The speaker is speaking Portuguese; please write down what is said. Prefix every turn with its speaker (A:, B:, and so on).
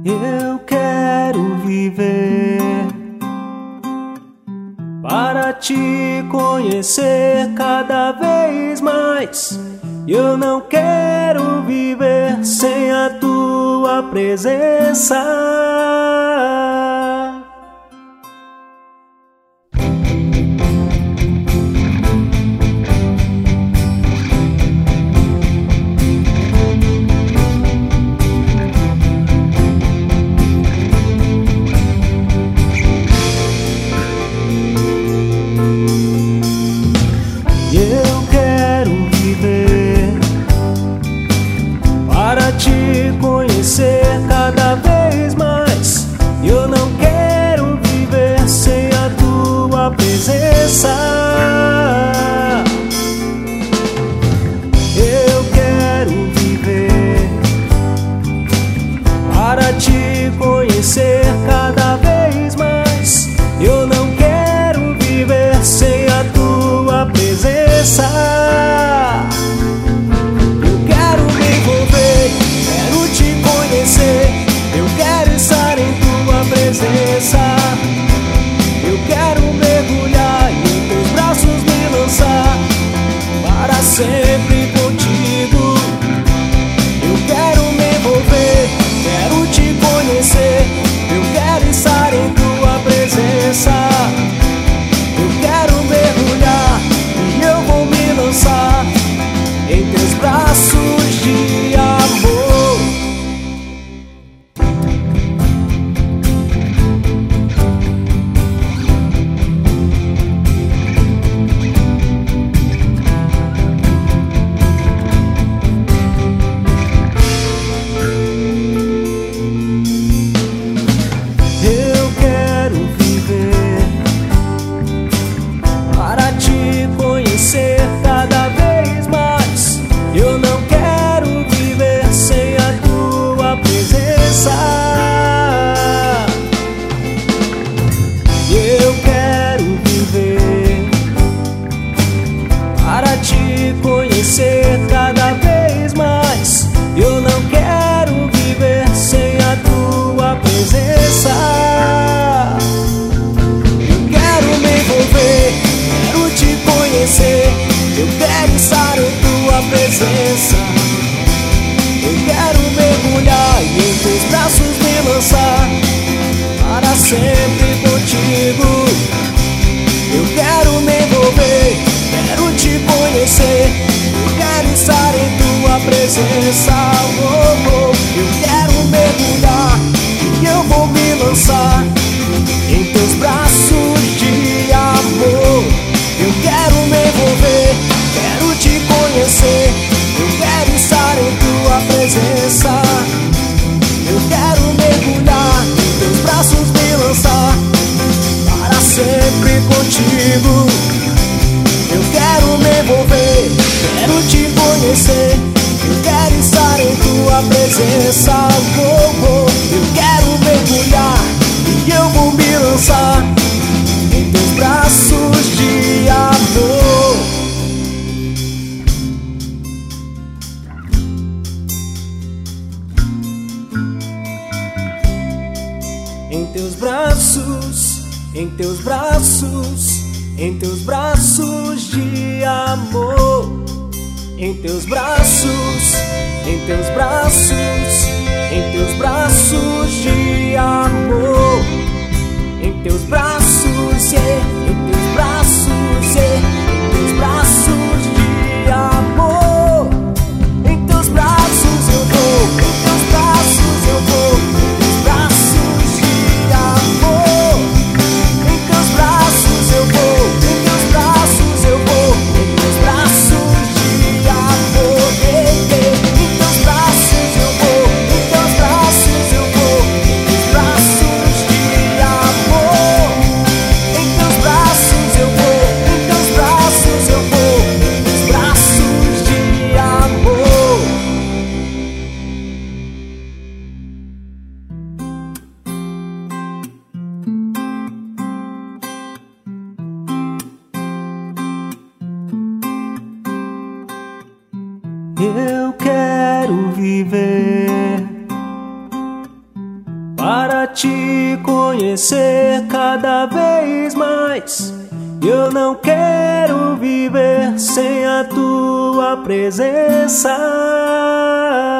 A: Eu quero viver para te conhecer cada vez mais. Eu não quero viver sem a tua presença. Te conhecer cada vez mais. Eu não quero viver sem a tua presença. Eu quero viver para te conhecer cada vez mais. Eu não quero viver sem a tua presença. Eu quero estar em tua presença. Eu quero mergulhar e em teus braços me lançar para sempre contigo. Eu quero me envolver, quero te conhecer. Eu quero estar em tua presença. Eu quero mergulhar e eu vou me lançar em teus braços de amor. Cada vez mais. Eu não quero viver sem a tua presença. Eu quero viver para te conhecer cada vez mais. Eu não quero viver sem a tua presença. Eu quero me envolver, quero te conhecer. Eu quero estar em tua presença. Eu quero mergulhar e em teus braços me lançar para sempre contigo. Eu quero me envolver, quero te conhecer. Eu quero estar em tua presença. Eu quero mergulhar e eu vou me lançar em teus braços de amor. Eu quero me envolver, quero te conhecer. Eu quero estar em tua presença. Eu quero mergulhar em teus braços me lançar para sempre contigo. Eu quero me envolver, quero te conhecer. Eu quero estar em tua presença. Eu quero mergulhar e eu vou me lançar em teus braços de amor. Em teus braços, em teus braços, em teus braços de amor. Em teus braços, em teus braços, em teus braços de amor. Em teus braços, em teus braços, em teus braços de amor. Em teus braços eu vou, em teus braços eu vou, em teus braços de amor. Em teus braços eu vou, em teus braços eu vou, em teus braços de amor. Em teus braços eu vou, em teus braços eu vou, em teus braços de amor. Em teus braços eu vou, em teus braços eu vou, em teus braços de amor. Eu quero viver para te conhecer cada vez mais. Eu não quero viver sem a tua presença.